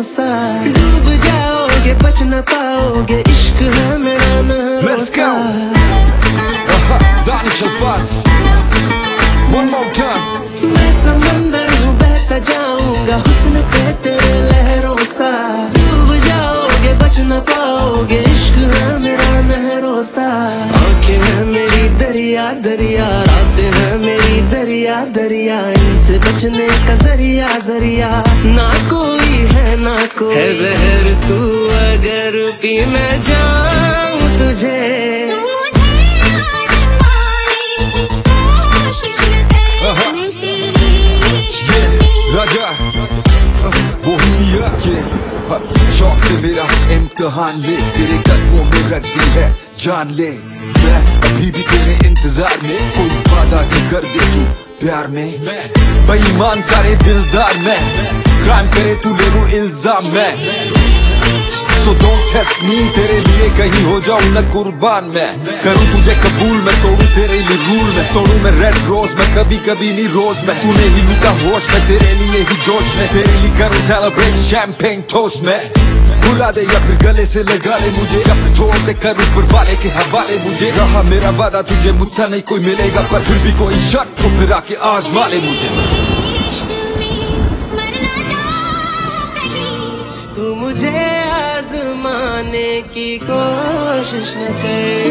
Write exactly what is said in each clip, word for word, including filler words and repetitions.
भरोसा। डूब जाओगे बच न पाओगे, इश्क है मेरा भरोसा। मैं समंदर हूँ बहता जाऊंगा हुस्न पे तेरे लहरों सा। डूब जाओगे बच न पाओगे, इश्क है मेरा भरोसा। आँखें हैं मेरी दरिया दरिया, रातें हैं मेरी दरिया दरिया, इनसे बचने का जरिया जरिया ना कोई है ना कोई है। जहर तू अगर पी मैं जाऊं तुझे, शौक से मेरा इम्तिहान ले, तेरे कदमों में रख दी है जान ले। मैं अभी भी तेरे इंतजार में, कोई वादा नहीं कर दे तू प्यार में। बेईमान सारे दिलदार में, क्राइम करे तू ले लूं इल्जाम में। So don't test me, तेरे लिए कहीं हो जाऊं न कुर्बान मैं। करूं तुझे कबूल मैं, तोड़ूं तेरे लिए रूल मैं। तोड़ूं मैं रेड रोज मैं, कभी कभी नहीं रोज मैं। तूने ही लूटा होश मैं, तेरे लिए ही जोश में। तेरे लिए करूं सेलिब्रेट शैंपेन टोस्ट में। बुला दे या फिर गले से लगा ले मुझे, या फिर छोड़ दे कर ऊपर वाले के हवाले मुझे। रहा मेरा वादा तुझे मुझसे नहीं कोई मिलेगा, पर फिर भी कोई शर्त तो फिर आके आजमा ले मुझे। तू मुझे आजमाने की कोशिश न कर,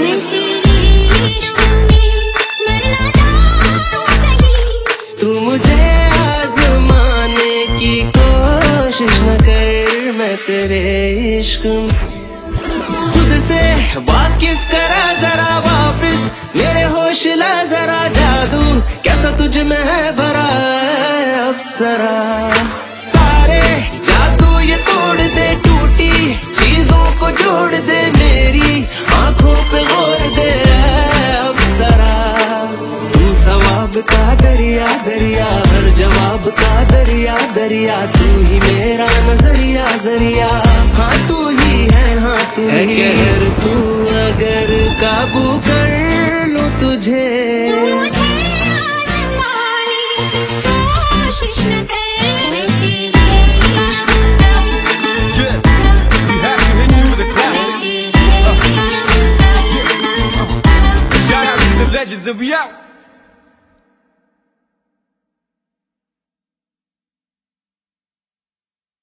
तू मुझे आजमाने की कोशिश न कर। मैं तेरे इश्क खुद से वाकिफ करा जरा वापस, मेरे होश ला जरा जादू कैसा तुझ में है भरा अप्सरा। सारे जादू ये तोड़ दे, टूटी चीजों को जोड़ दे, मेरी आंखों पे गौर दे अप्सरा। तू सवाब का दरिया दरिया, हर जवाब का दरिया दरिया, तू ही मेरा नजरिया जरिया। हाँ तू ही है, हाँ तू है कहर, तू अगर काबू कर लूं तुझे। Legends and we out.